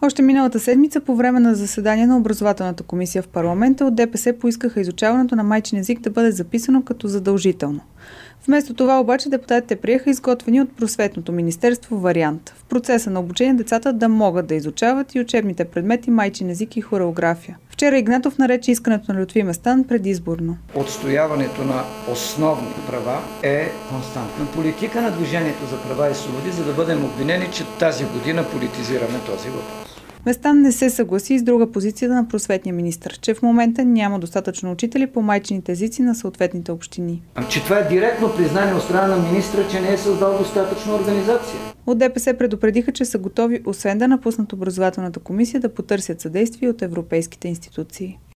Още миналата седмица по време на заседание на образователната комисия в парламента от ДПС поискаха изучаването на майчин език да бъде записано като задължително. Вместо това обаче депутатите приеха изготвени от Просветното министерство вариант. В процеса на обучение децата да могат да изучават и учебните предмети майчин език и хореография. Вчера Игнатов нарече искането на Лютви Местан предизборно. Отстояването на основни права е константна политика на Движението за права и свободи, за да бъдем обвинени, че тази година политизираме този въпрос. Местан не се съгласи с друга позиция на просветния министър, че в момента няма достатъчно учители по майчините езици на съответните общини. Че това е директно признание от страна на министра, че не е създал достатъчно организация. От ДПС предупредиха, че са готови, освен да напуснат образователната комисия, да потърсят съдействие от европейските институции.